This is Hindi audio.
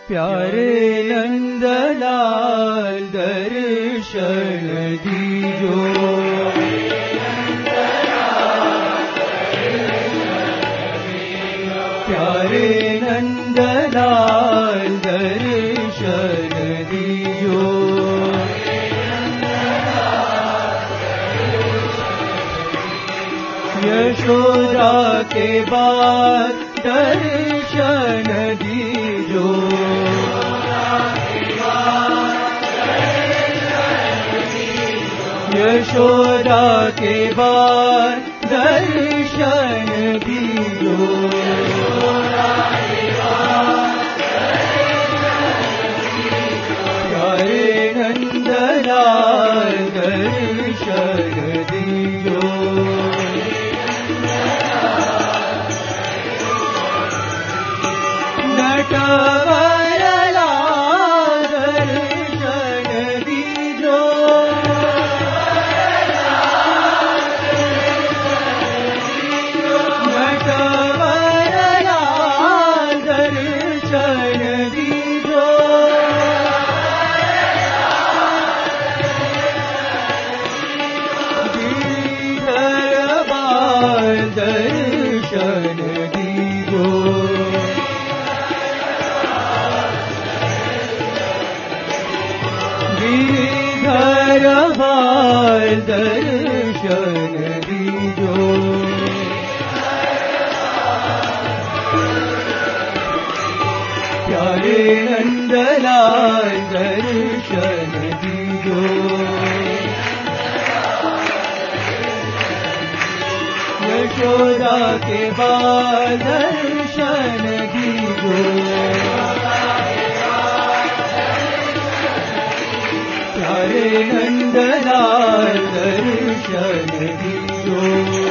प्यारे नंदलाल दर्शन दीजो। प्यारे नंदलाल दर्शन दीजो। यशोदा के बाद दर्शन दीजो। यशोदा के बाद दर्शन दीजो। प्यारे नंदलाल दर्शन दीजो। नटवरला दर्शन दीजो। नटवरला दर्शन दीजो। गिरिधर बाल दर्शन दीजो। गिरिधर बाल दर्शन दीजो। प्यारे नंदलाल दर्शन दीजो। यशोदा के बाद दर्शन दीजो। प्यारे नंदलाल दर्शन दीजो।